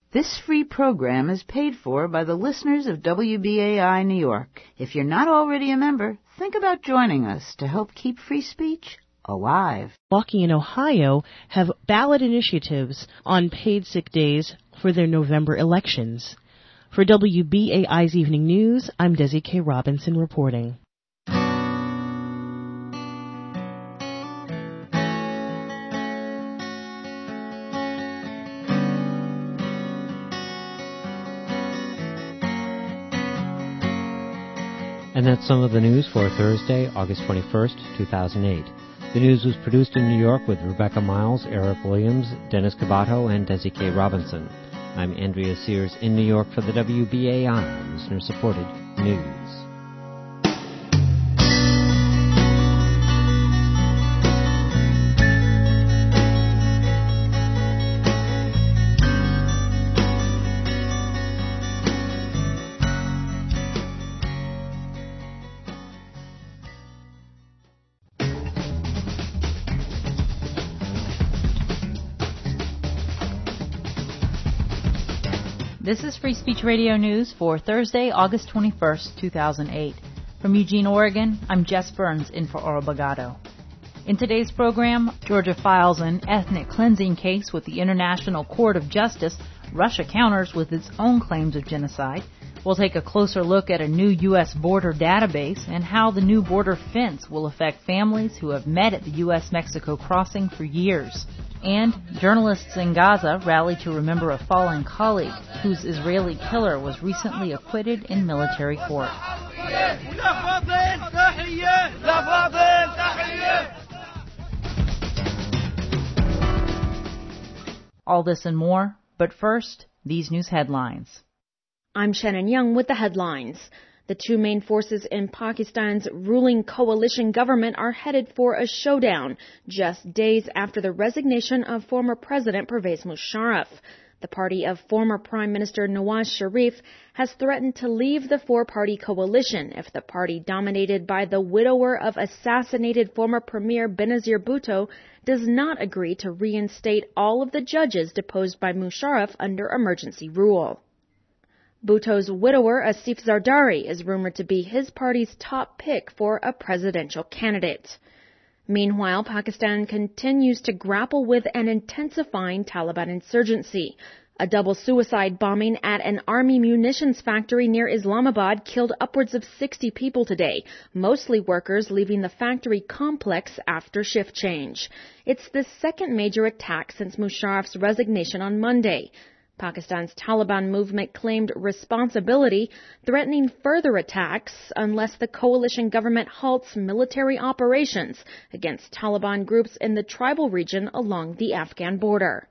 This free program is paid for by the listeners of WBAI New York. If you're not already a member, think about joining us to help keep free speech alive. Milwaukee and Ohio have ballot initiatives on paid sick days for their November elections. For WBAI's Evening News, I'm Desi K. Robinson reporting. And that's some of the news for Thursday, August 21st, 2008. The news was produced in New York with Rebecca Miles, Eric Williams, Dennis Cabato, and Desi K. Robinson. I'm Andrea Sears in New York for the WBAI listener-supported news. This is Free Speech Radio News for Thursday, August 21st, 2008. From Eugene, Oregon, I'm Jess Burns in for Oro Bagato. In today's program, Georgia files an ethnic cleansing case with the International Court of Justice. Russia counters with its own claims of genocide. We'll take a closer look at a new U.S. border database and how the new border fence will affect families who have met at the U.S.-Mexico crossing for years. And journalists in Gaza rally to remember a fallen colleague whose Israeli killer was recently acquitted in military court. All this and more, but first, these news headlines. I'm Shannon Young with the headlines. The two main forces in Pakistan's ruling coalition government are headed for a showdown just days after the resignation of former President Pervez Musharraf. The party of former Prime Minister Nawaz Sharif has threatened to leave the four-party coalition if the party dominated by the widower of assassinated former Premier Benazir Bhutto does not agree to reinstate all of the judges deposed by Musharraf under emergency rule. Bhutto's widower, Asif Zardari, is rumored to be his party's top pick for a presidential candidate. Meanwhile, Pakistan continues to grapple with an intensifying Taliban insurgency. A double suicide bombing at an army munitions factory near Islamabad killed upwards of 60 people today, mostly workers leaving the factory complex after shift change. It's the second major attack since Musharraf's resignation on Monday. Pakistan's Taliban movement claimed responsibility, threatening further attacks unless the coalition government halts military operations against Taliban groups in the tribal region along the Afghan border.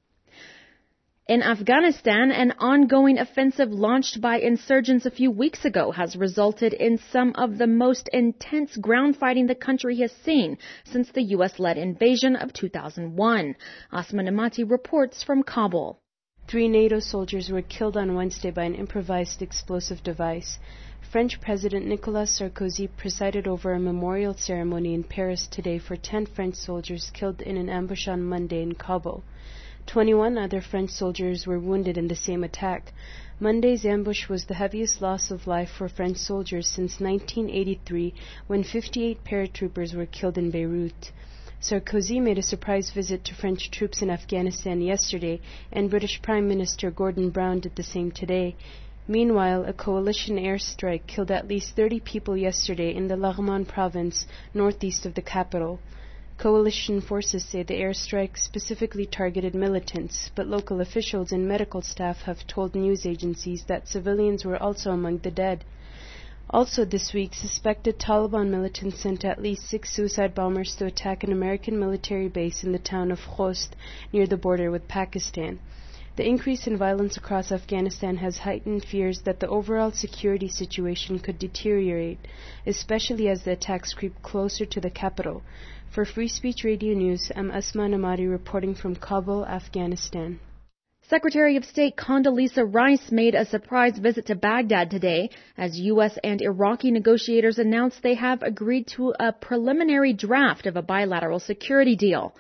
In Afghanistan, an ongoing offensive launched by insurgents a few weeks ago has resulted in some of the most intense ground fighting the country has seen since the U.S.-led invasion of 2001. Asma Namati reports from Kabul. 3 NATO soldiers were killed on Wednesday by an improvised explosive device. French President Nicolas Sarkozy presided over a memorial ceremony in Paris today for 10 French soldiers killed in an ambush on Monday in Kabul. 21 other French soldiers were wounded in the same attack. Monday's ambush was the heaviest loss of life for French soldiers since 1983, when 58 paratroopers were killed in Beirut. Sarkozy made a surprise visit to French troops in Afghanistan yesterday, and British Prime Minister Gordon Brown did the same today. Meanwhile, a coalition airstrike killed at least 30 people yesterday in the Laghman province, northeast of the capital. Coalition forces say the airstrike specifically targeted militants, but local officials and medical staff have told news agencies that civilians were also among the dead. Also this week, suspected Taliban militants sent at least 6 suicide bombers to attack an American military base in the town of Khost, near the border with Pakistan. The increase in violence across Afghanistan has heightened fears that the overall security situation could deteriorate, especially as the attacks creep closer to the capital. For Free Speech Radio News, I'm Asma Namadi reporting from Kabul, Afghanistan. Secretary of State Condoleezza Rice made a surprise visit to Baghdad today as U.S. and Iraqi negotiators announced they have agreed to a preliminary draft of a bilateral security deal.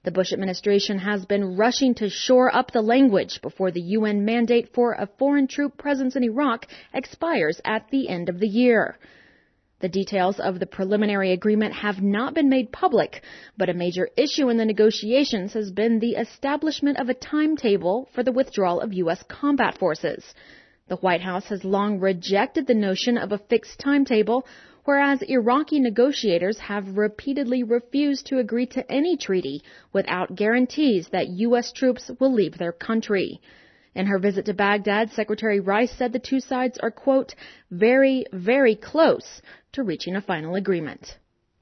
The Bush administration has been rushing to shore up the language before the UN mandate for a foreign troop presence in Iraq expires at the end of the year. The details of the preliminary agreement have not been made public, but a major issue in the negotiations has been the establishment of a timetable for the withdrawal of U.S. combat forces. The White House has long rejected the notion of a fixed timetable, whereas Iraqi negotiators have repeatedly refused to agree to any treaty without guarantees that U.S. troops will leave their country. In her visit to Baghdad, Secretary Rice said the two sides are, quote, very, very close to reaching a final agreement.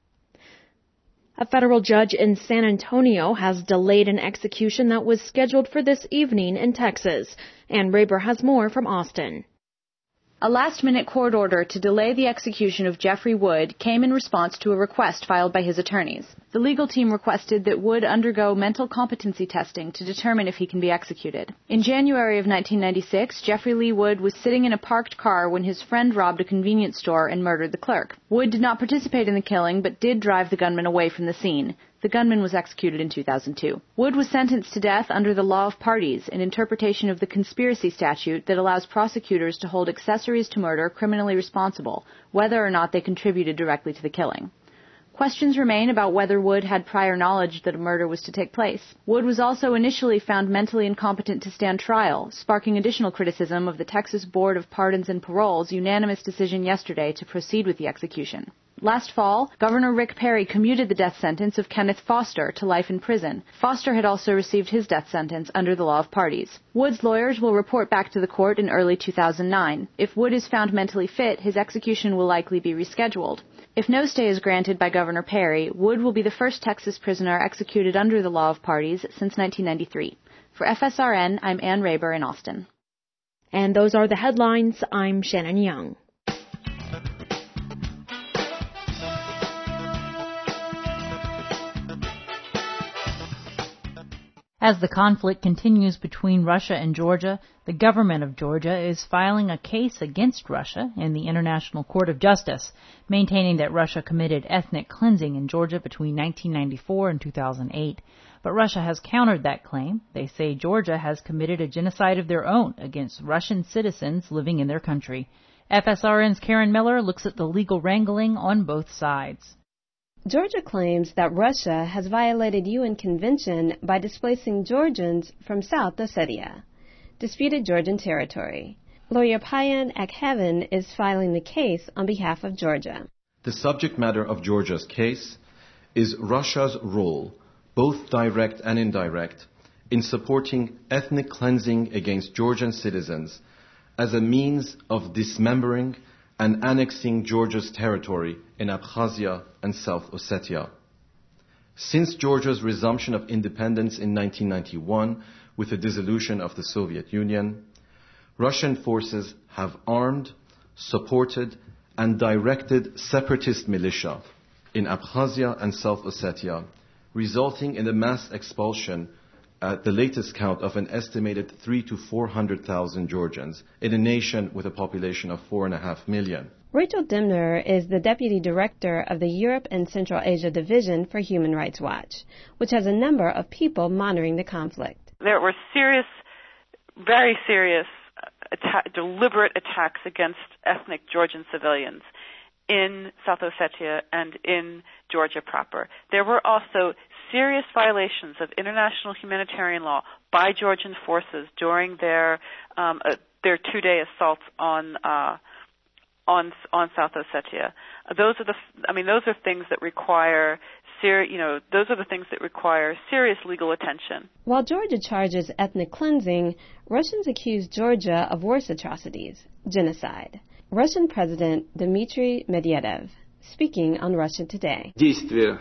A federal judge in San Antonio has delayed an execution that was scheduled for this evening in Texas. Ann Raber has more from Austin. A last-minute court order to delay the execution of Jeffrey Wood came in response to a request filed by his attorneys. The legal team requested that Wood undergo mental competency testing to determine if he can be executed. In January of 1996, Jeffrey Lee Wood was sitting in a parked car when his friend robbed a convenience store and murdered the clerk. Wood did not participate in the killing, but did drive the gunman away from the scene. The gunman was executed in 2002. Wood was sentenced to death under the law of parties, an interpretation of the conspiracy statute that allows prosecutors to hold accessories to murder criminally responsible, whether or not they contributed directly to the killing. Questions remain about whether Wood had prior knowledge that a murder was to take place. Wood was also initially found mentally incompetent to stand trial, sparking additional criticism of the Texas Board of Pardons and Parole's unanimous decision yesterday to proceed with the execution. Last fall, Governor Rick Perry commuted the death sentence of Kenneth Foster to life in prison. Foster had also received his death sentence under the law of parties. Wood's lawyers will report back to the court in early 2009. If Wood is found mentally fit, his execution will likely be rescheduled. If no stay is granted by Governor Perry, Wood will be the first Texas prisoner executed under the law of parties since 1993. For FSRN, I'm Ann Raber in Austin. And those are the headlines. I'm Shannon Young. As the conflict continues between Russia and Georgia, the government of Georgia is filing a case against Russia in the International Court of Justice, maintaining that Russia committed ethnic cleansing in Georgia between 1994 and 2008. But Russia has countered that claim. They say Georgia has committed a genocide of their own against Russian citizens living in their country. FSRN's Karen Miller looks at the legal wrangling on both sides. Georgia claims that Russia has violated UN Convention by displacing Georgians from South Ossetia, disputed Georgian territory. Lawyer Payan Akhavan is filing the case on behalf of Georgia. The subject matter of Georgia's case is Russia's role, both direct and indirect, in supporting ethnic cleansing against Georgian citizens as a means of dismembering and annexing Georgia's territory in Abkhazia and South Ossetia. Since Georgia's resumption of independence in 1991 with the dissolution of the Soviet Union, Russian forces have armed, supported, and directed separatist militia in Abkhazia and South Ossetia, resulting in the mass expulsion at the latest count of an estimated 300,000 to 400,000 Georgians in a nation with a population of 4.5 million. Rachel Demner is the Deputy Director of the Europe and Central Asia Division for Human Rights Watch, which has a number of people monitoring the conflict. There were serious, very serious, deliberate attacks against ethnic Georgian civilians in South Ossetia and in Georgia proper. There were also serious violations of international humanitarian law by Georgian forces during their 2-day assaults on South Ossetia. Those are things that require serious legal attention. While Georgia charges ethnic cleansing, Russians accuse Georgia of worse atrocities, genocide. Russian President Dmitry Medvedev, speaking on Russia Today. The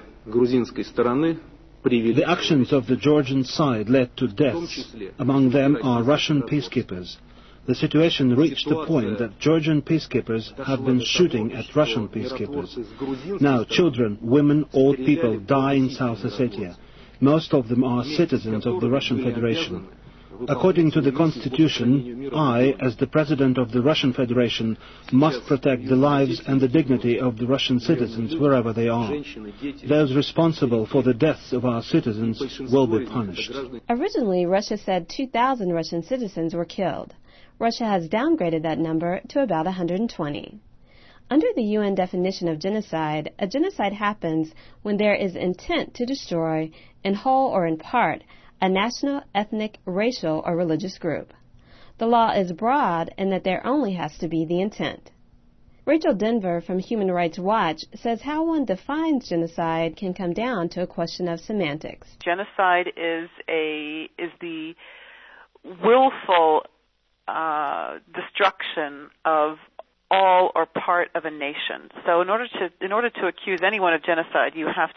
actions of the Georgian side led to deaths. Among them are Russian peacekeepers. The situation reached the point that Georgian peacekeepers have been shooting at Russian peacekeepers. Now children, women, old people die in South Ossetia. Most of them are citizens of the Russian Federation. According to the Constitution, I, as the President of the Russian Federation, must protect the lives and the dignity of the Russian citizens wherever they are. Those responsible for the deaths of our citizens will be punished. Originally, Russia said 2,000 Russian citizens were killed. Russia has downgraded that number to about 120. Under the UN definition of genocide, a genocide happens when there is intent to destroy, in whole or in part, a national, ethnic, racial, or religious group. The law is broad in that there only has to be the intent. Rachel Denver from Human Rights Watch says how one defines genocide can come down to a question of semantics. Genocide is the willful destruction of all or part of a nation. So in order to accuse anyone of genocide, you have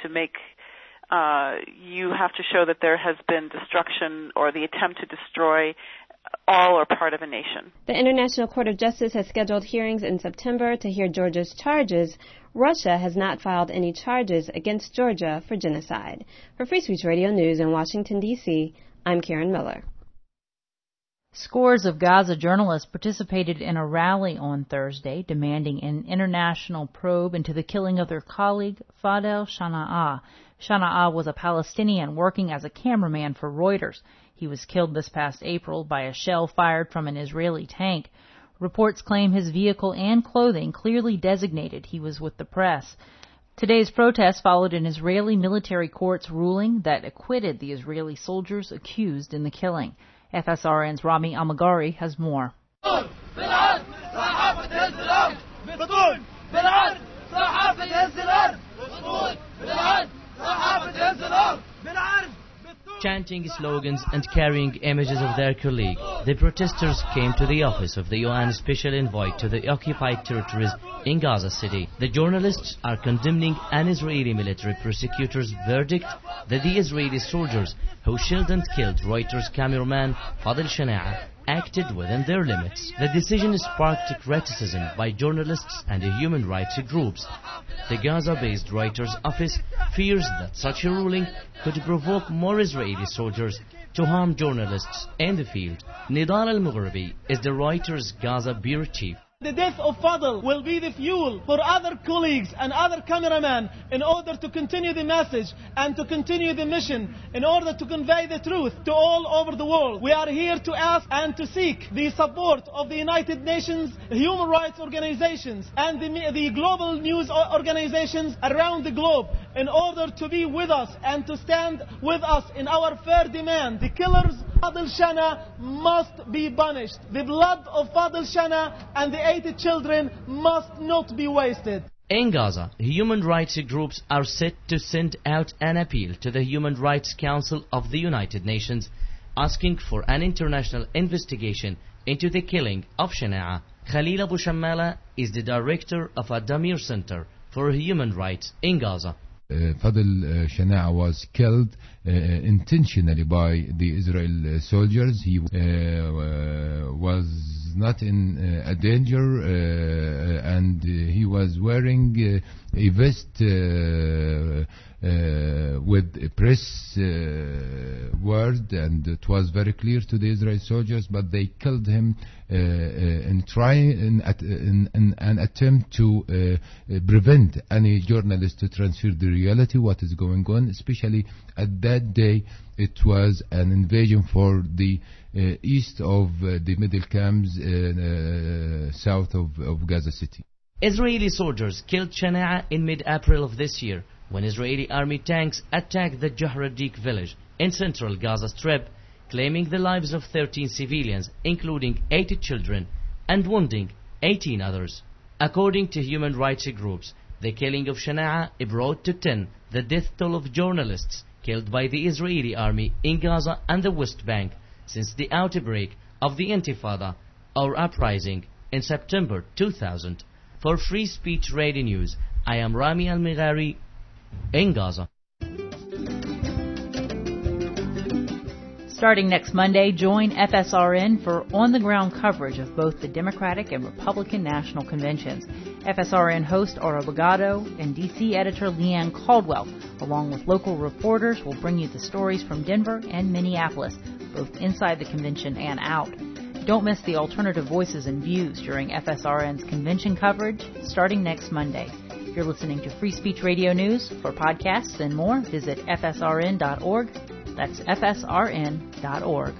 to show that there has been destruction or the attempt to destroy all or part of a nation. The International Court of Justice has scheduled hearings in September to hear Georgia's charges. Russia has not filed any charges against Georgia for genocide. For Free Speech Radio News in Washington, D.C., I'm Karen Miller. Scores of Gaza journalists participated in a rally on Thursday demanding an international probe into the killing of their colleague, Fadel Shanaa. Shanaa was a Palestinian working as a cameraman for Reuters. He was killed this past April by a shell fired from an Israeli tank. Reports claim his vehicle and clothing clearly designated he was with the press. Today's protest followed an Israeli military court's ruling that acquitted the Israeli soldiers accused in the killing. FSRN's Rami Amagari has more. Chanting slogans and carrying images of their colleague, the protesters came to the office of the UN Special Envoy to the occupied territories in Gaza City. The journalists are condemning an Israeli military prosecutor's verdict that the Israeli soldiers who shelled and killed Reuters cameraman Fadel Shanaa acted within their limits. The decision sparked criticism by journalists and human rights groups. The Gaza-based Reuters office fears that such a ruling could provoke more Israeli soldiers to harm journalists in the field. Nidal al-Mughrabi is the Reuters Gaza bureau chief. The death of Fadel will be the fuel for other colleagues and other cameramen in order to continue the message and to continue the mission in order to convey the truth to all over the world. We are here to ask and to seek the support of the United Nations, human rights organizations and the global news organizations around the globe in order to be with us and to stand with us in our fair demand. The killers of Fadel Shanaa must be punished. The blood of Fadel Shanaa and the 80 children must not be wasted. In Gaza, human rights groups are set to send out an appeal to the Human Rights Council of the United Nations asking for an international investigation into the killing of Shanaa. Khalil Abu Shammala is the director of a Damir Center for Human Rights in Gaza. Fadel Shanaa was killed intentionally by the Israel soldiers. He was not in a danger and he was wearing a vest with a press word, and it was very clear to the Israeli soldiers, but they killed him in an attempt to prevent any journalist to transfer the reality, what is going on, especially at that day. It was an invasion for the east of the middle camps south of Gaza City. Israeli soldiers killed Shanaa in mid-April of this year when Israeli army tanks attacked the Jahradik village in central Gaza Strip, claiming the lives of 13 civilians, including 80 children, and wounding 18 others. According to human rights groups, the killing of Shanaa brought to 10 the death toll of journalists killed by the Israeli army in Gaza and the West Bank since the outbreak of the Intifada, or uprising, in September 2000. For Free Speech Radio News, I am Rami Al-Mighari in Gaza. Starting next Monday, join FSRN for on-the-ground coverage of both the Democratic and Republican national conventions. FSRN host Ora Bogado and DC editor Leanne Caldwell, along with local reporters, will bring you the stories from Denver and Minneapolis, both inside the convention and out. Don't miss the alternative voices and views during FSRN's convention coverage starting next Monday. You're listening to Free Speech Radio News. For podcasts and more, visit fsrn.org. That's fsrn.org.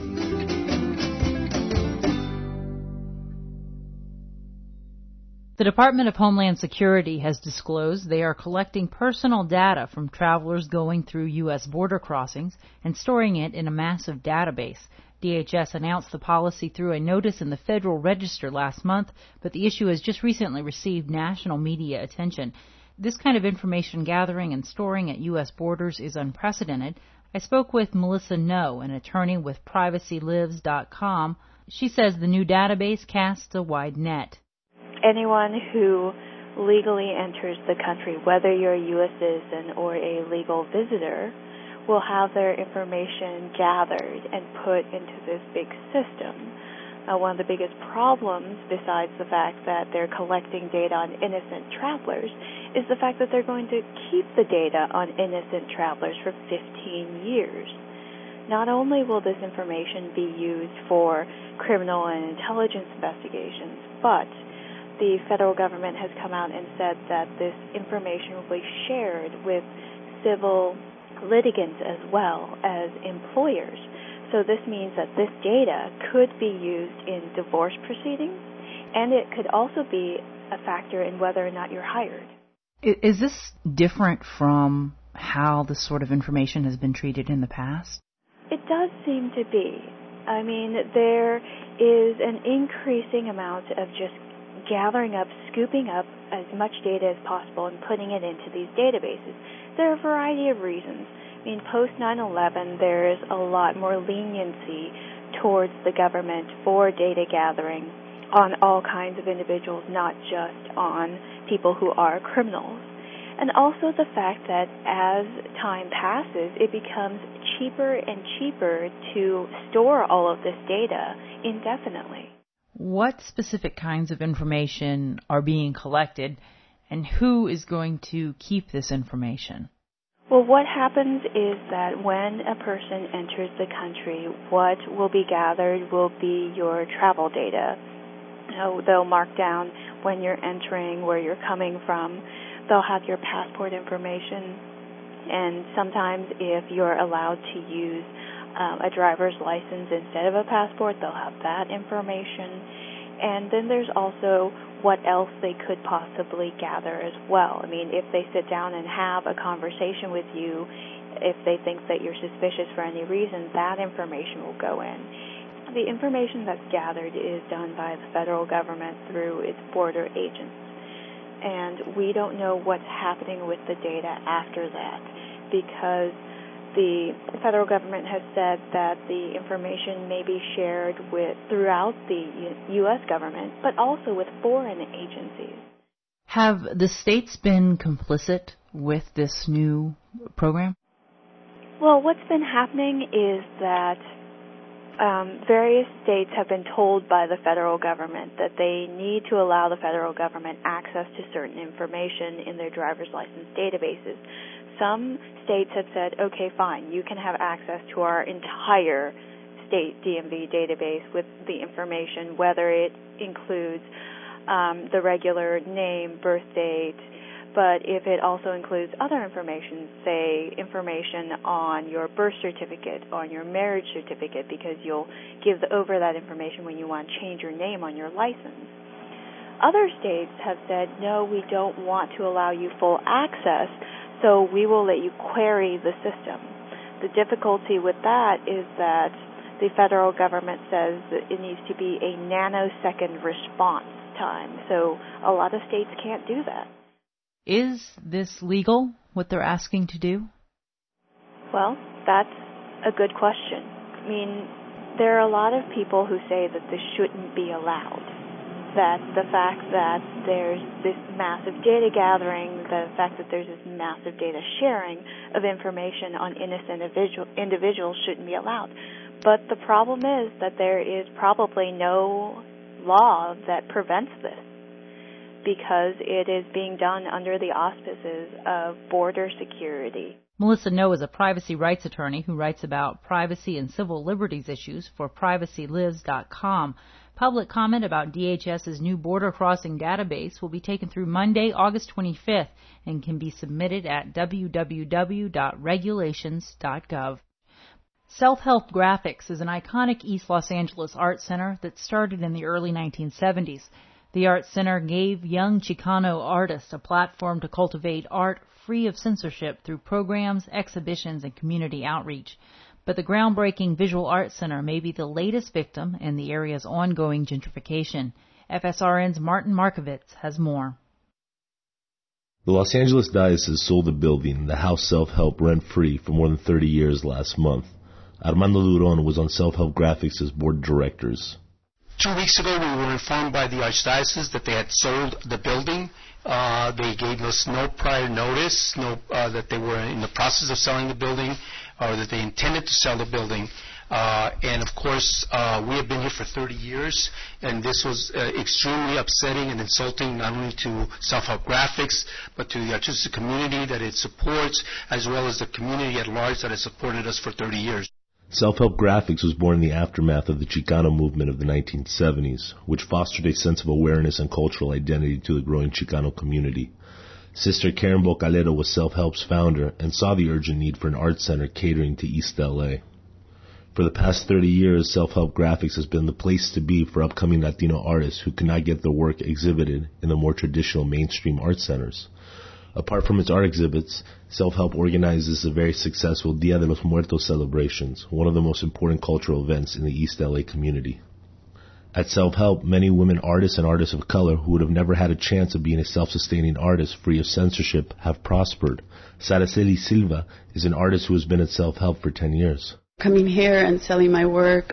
The Department of Homeland Security has disclosed they are collecting personal data from travelers going through U.S. border crossings and storing it in a massive database. DHS announced the policy through a notice in the Federal Register last month, but the issue has just recently received national media attention. This kind of information gathering and storing at U.S. borders is unprecedented. I spoke with Melissa No, an attorney with PrivacyLives.com. She says the new database casts a wide net. Anyone who legally enters the country, whether you're a U.S. citizen or a legal visitor, will have their information gathered and put into this big system. One of the biggest problems, besides the fact that they're collecting data on innocent travelers, is the fact that they're going to keep the data on innocent travelers for 15 years. Not only will this information be used for criminal and intelligence investigations, but the federal government has come out and said that this information will be shared with civil litigants as well as employers. So this means that this data could be used in divorce proceedings, and it could also be a factor in whether or not you're hired. Is this different from how this sort of information has been treated in the past? It does seem to be. I mean, there is an increasing amount of just gathering up, scooping up as much data as possible and putting it into these databases. There are a variety of reasons. I mean, post 9/11, there is a lot more leniency towards the government for data gathering on all kinds of individuals, not just on people who are criminals. And also the fact that as time passes, it becomes cheaper and cheaper to store all of this data indefinitely. What specific kinds of information are being collected, and who is going to keep this information? Well, what happens is that when a person enters the country, what will be gathered will be your travel data. They'll mark down when you're entering, where you're coming from. They'll have your passport information, and sometimes if you're allowed to use a driver's license instead of a passport, they'll have that information. And then there's also what else they could possibly gather as well. I mean, if they sit down and have a conversation with you, if they think that you're suspicious for any reason, that information will go in. The information that's gathered is done by the federal government through its border agents. And we don't know what's happening with the data after that, because the federal government has said that the information may be shared throughout the U.S. government, but also with foreign agencies. Have the states been complicit with this new program? Well, what's been happening is that various states have been told by the federal government that they need to allow the federal government access to certain information in their driver's license databases. Some states have said, okay, fine, you can have access to our entire state DMV database with the information, whether it includes the regular name, birth date, but if it also includes other information, say information on your birth certificate, on your marriage certificate, because you'll give over that information when you want to change your name on your license. Other states have said, no, we don't want to allow you full access, so we will let you query the system. The difficulty with that is that the federal government says that it needs to be a nanosecond response time, so a lot of states can't do that. Is this legal, what they're asking to do? Well, that's a good question. I mean, there are a lot of people who say that this shouldn't be allowed, that the fact that there's this massive data gathering, the fact that there's this massive data sharing of information on innocent individuals shouldn't be allowed. But the problem is that there is probably no law that prevents this. because it is being done under the auspices of border security. Melissa No is a privacy rights attorney who writes about privacy and civil liberties issues for privacylives.com. Public comment about DHS's new border crossing database will be taken through Monday, August 25th, and can be submitted at www.regulations.gov. Self-Help Graphics is an iconic East Los Angeles art center that started in the early 1970s. The art center gave young Chicano artists a platform to cultivate art free of censorship through programs, exhibitions, and community outreach. But the groundbreaking Visual Arts Center may be the latest victim in the area's ongoing gentrification. FSRN's Martin Markovitz has more. The Los Angeles Diocese sold the building, the House Self-Help, rent-free for more than 30 years last month. Armando Duron was on Self-Help Graphics as board of directors. 2 weeks ago, we were informed by the Archdiocese that they had sold the building. They gave us no prior notice, that they were in the process of selling the building, or that they intended to sell the building. And of course, we have been here for 30 years, and this was extremely upsetting and insulting not only to Self-Help Graphics, but to the artistic community that it supports, as well as the community at large that has supported us for 30 years. Self-Help Graphics was born in the aftermath of the Chicano movement of the 1970s, which fostered a sense of awareness and cultural identity to the growing Chicano community. Sister Karen Bocalero was Self-Help's founder and saw the urgent need for an art center catering to East LA. For the past 30 years, Self-Help Graphics has been the place to be for upcoming Latino artists who could not get their work exhibited in the more traditional mainstream art centers. Apart from its art exhibits, Self-Help organizes the very successful Dia de los Muertos celebrations, one of the most important cultural events in the East LA community. At Self-Help, many women artists and artists of color who would have never had a chance of being a self-sustaining artist free of censorship have prospered. Saraceli Silva is an artist who has been at Self-Help for 10 years. Coming here and selling my work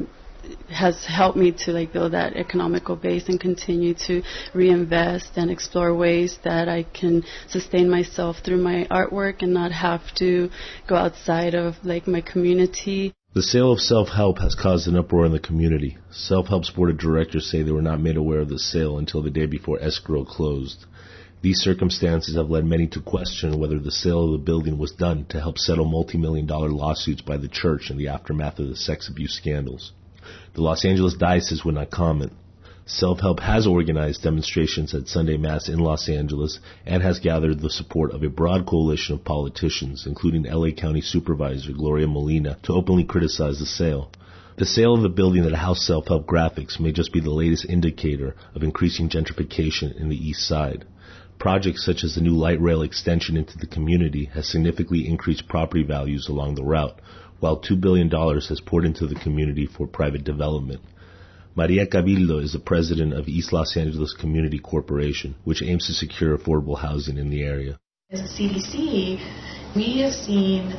has helped me to build that economical base and continue to reinvest and explore ways that I can sustain myself through my artwork and not have to go outside of my community. The sale of Self-Help has caused an uproar in the community. Self-Help's board of directors say they were not made aware of the sale until the day before escrow closed. These circumstances have led many to question whether the sale of the building was done to help settle multi-million-dollar lawsuits by the church in the aftermath of the sex abuse scandals. The Los Angeles Diocese would not comment. Self-Help has organized demonstrations at Sunday Mass in Los Angeles and has gathered the support of a broad coalition of politicians, including LA County Supervisor Gloria Molina, to openly criticize the sale. The sale of the building at House Self-Help Graphics may just be the latest indicator of increasing gentrification in the East Side. Projects such as the new light rail extension into the community has significantly increased property values along the route, while $2 billion has poured into the community for private development. Maria Cabildo is the president of East Los Angeles Community Corporation, which aims to secure affordable housing in the area. As a CDC, we have seen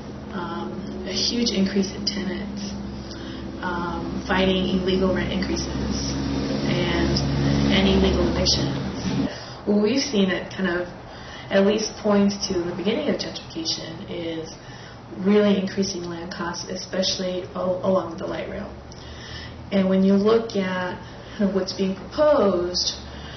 a huge increase in tenants fighting illegal rent increases and illegal evictions. What we've seen that kind of at least points to the beginning of gentrification is really increasing land costs, especially along the light rail. And when you look at what's being proposed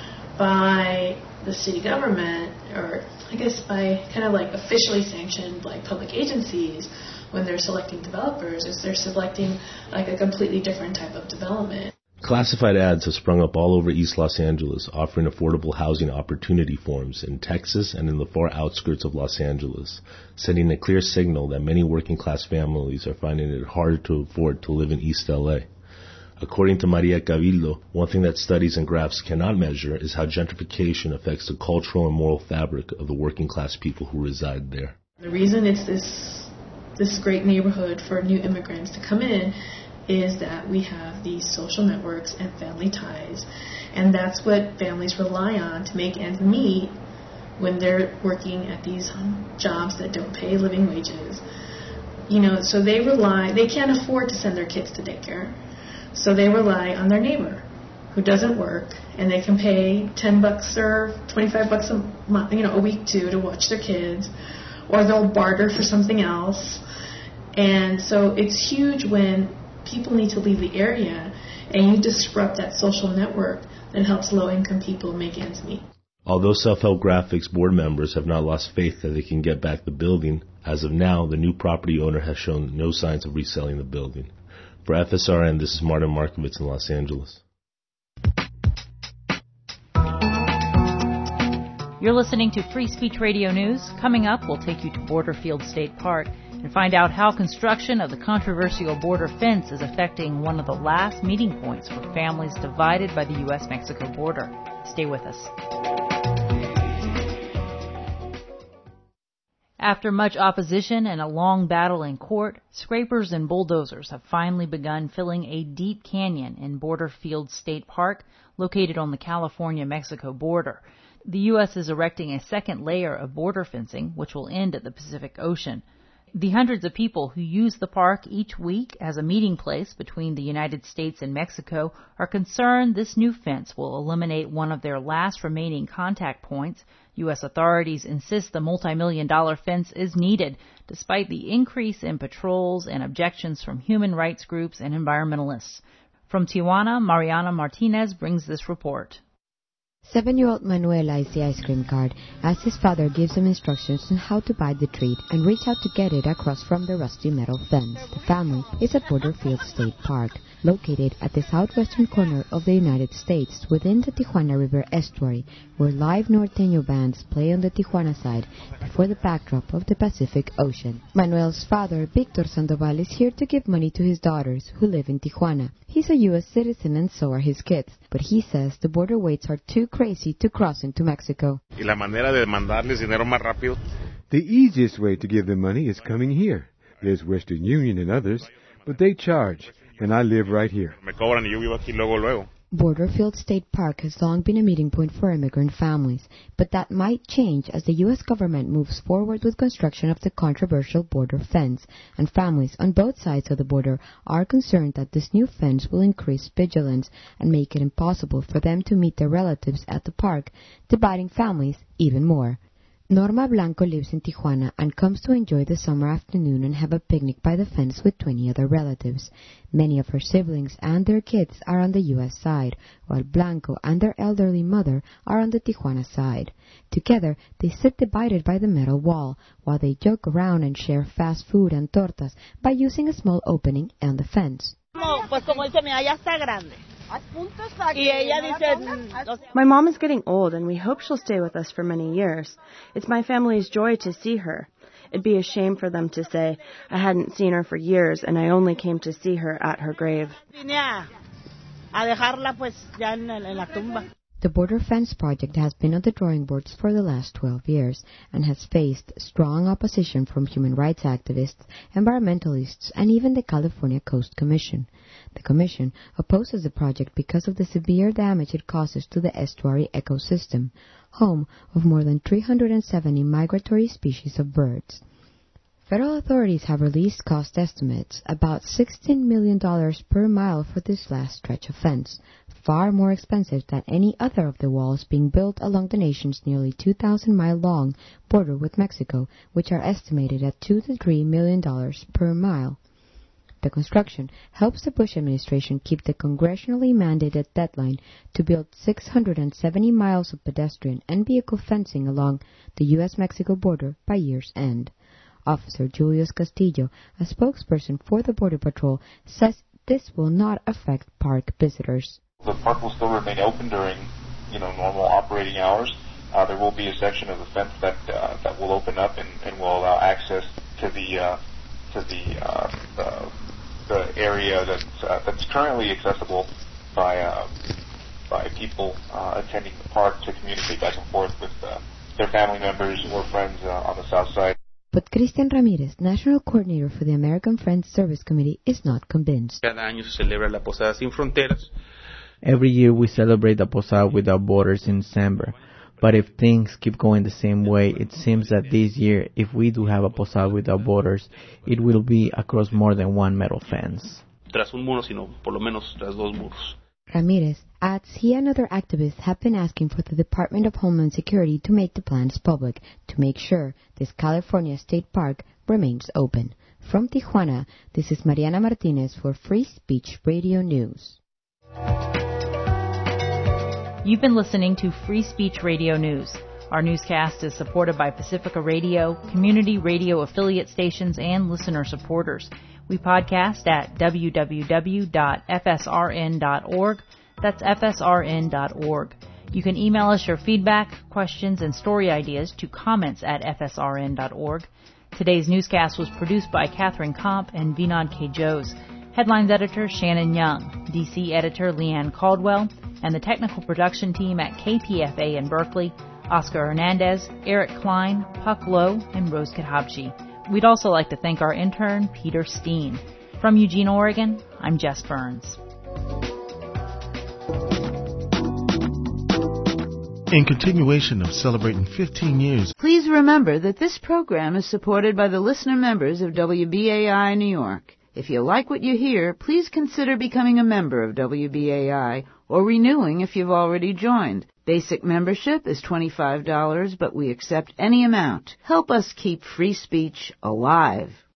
by the city government, or I guess by kind of officially sanctioned public agencies, when they're selecting developers, is they're selecting a completely different type of development. Classified ads have sprung up all over East Los Angeles, offering affordable housing opportunity forms in Texas and in the far outskirts of Los Angeles, sending a clear signal that many working-class families are finding it hard to afford to live in East LA. According to Maria Cabildo, one thing that studies and graphs cannot measure is how gentrification affects the cultural and moral fabric of the working-class people who reside there. The reason it's this great neighborhood for new immigrants to come in is that we have these social networks and family ties, and that's what families rely on to make ends meet when they're working at these jobs that don't pay living wages. So they can't afford to send their kids to daycare, so they rely on their neighbor who doesn't work, and they can pay $10 or $25 a month, a week to watch their kids, or they'll barter for something else. And so it's huge when people need to leave the area, and you disrupt that social network that helps low-income people make ends meet. Although Self-Help Graphics board members have not lost faith that they can get back the building, as of now, the new property owner has shown no signs of reselling the building. For FSRN, this is Martin Markovitz in Los Angeles. You're listening to Free Speech Radio News. Coming up, we'll take you to Borderfield State Park and find out how construction of the controversial border fence is affecting one of the last meeting points for families divided by the U.S.-Mexico border. Stay with us. After much opposition and a long battle in court, scrapers and bulldozers have finally begun filling a deep canyon in Borderfield State Park, located on the California-Mexico border. The U.S. is erecting a second layer of border fencing, which will end at the Pacific Ocean. The hundreds of people who use the park each week as a meeting place between the United States and Mexico are concerned this new fence will eliminate one of their last remaining contact points. U.S. authorities insist the multi-million-dollar fence is needed, despite the increase in patrols and objections from human rights groups and environmentalists. From Tijuana, Mariana Martinez brings this report. 7-year-old Manuel eyes the ice cream cart as his father gives him instructions on how to buy the treat and reach out to get it across from the rusty metal fence. The family is at Borderfield State Park, located at the southwestern corner of the United States within the Tijuana River estuary, where live norteño bands play on the Tijuana side before the backdrop of the Pacific Ocean. Manuel's father, Victor Sandoval, is here to give money to his daughters who live in Tijuana. He's a U.S. citizen and so are his kids, but he says the border waits are too crazy to cross into Mexico. The easiest way to give them money is coming here. There's Western Union and others, but they charge, and I live right here. Borderfield State Park has long been a meeting point for immigrant families, but that might change as the U.S. government moves forward with construction of the controversial border fence, and families on both sides of the border are concerned that this new fence will increase vigilance and make it impossible for them to meet their relatives at the park, dividing families even more. Norma Blanco lives in Tijuana and comes to enjoy the summer afternoon and have a picnic by the fence with 20 other relatives. Many of her siblings and their kids are on the U.S. side, while Blanco and their elderly mother are on the Tijuana side. Together, they sit divided by the metal wall, while they joke around and share fast food and tortas by using a small opening in the fence. My mom is getting old, and we hope she'll stay with us for many years. It's my family's joy to see her. It'd be a shame for them to say, I hadn't seen her for years, and I only came to see her at her grave. The border fence project has been on the drawing boards for the last 12 years and has faced strong opposition from human rights activists, environmentalists, and even the California Coast Commission. The Commission opposes the project because of the severe damage it causes to the estuary ecosystem, home of more than 370 migratory species of birds. Federal authorities have released cost estimates, about $16 million per mile for this last stretch of fence, far more expensive than any other of the walls being built along the nation's nearly 2,000-mile-long border with Mexico, which are estimated at $2 to $3 million per mile. The construction helps the Bush administration keep the congressionally mandated deadline to build 670 miles of pedestrian and vehicle fencing along the U.S.-Mexico border by year's end. Officer Julius Castillo, a spokesperson for the Border Patrol, says this will not affect park visitors. The park will still remain open during, normal operating hours. There will be a section of the fence that will open up and will allow access to the area that's currently accessible by people attending the park to communicate back and forth with their family members or friends on the south side. But Cristian Ramirez, National Coordinator for the American Friends Service Committee, is not convinced. Every year we celebrate the Posada Without Borders in December. But if things keep going the same way, it seems that this year, if we do have a Posada Without Borders, it will be across more than one metal fence. Ramirez adds he and other activists have been asking for the Department of Homeland Security to make the plans public to make sure this California State Park remains open. From Tijuana, this is Mariana Martinez for Free Speech Radio News. You've been listening to Free Speech Radio News. Our newscast is supported by Pacifica Radio, community radio affiliate stations, and listener supporters. We podcast at www.fsrn.org. That's fsrn.org. You can email us your feedback, questions, and story ideas to comments@fsrn.org. Today's newscast was produced by Catherine Komp and Vinod K. Jose. Headlines editor Shannon Young, DC editor Leanne Caldwell, and the technical production team at KPFA in Berkeley, Oscar Hernandez, Eric Klein, Puck Lowe, and Rose Kadhabji. We'd also like to thank our intern, Peter Steen. From Eugene, Oregon, I'm Jess Burns. In continuation of celebrating 15 years, please remember that this program is supported by the listener members of WBAI New York. If you like what you hear, please consider becoming a member of WBAI or renewing if you've already joined. Basic membership is $25, but we accept any amount. Help us keep free speech alive.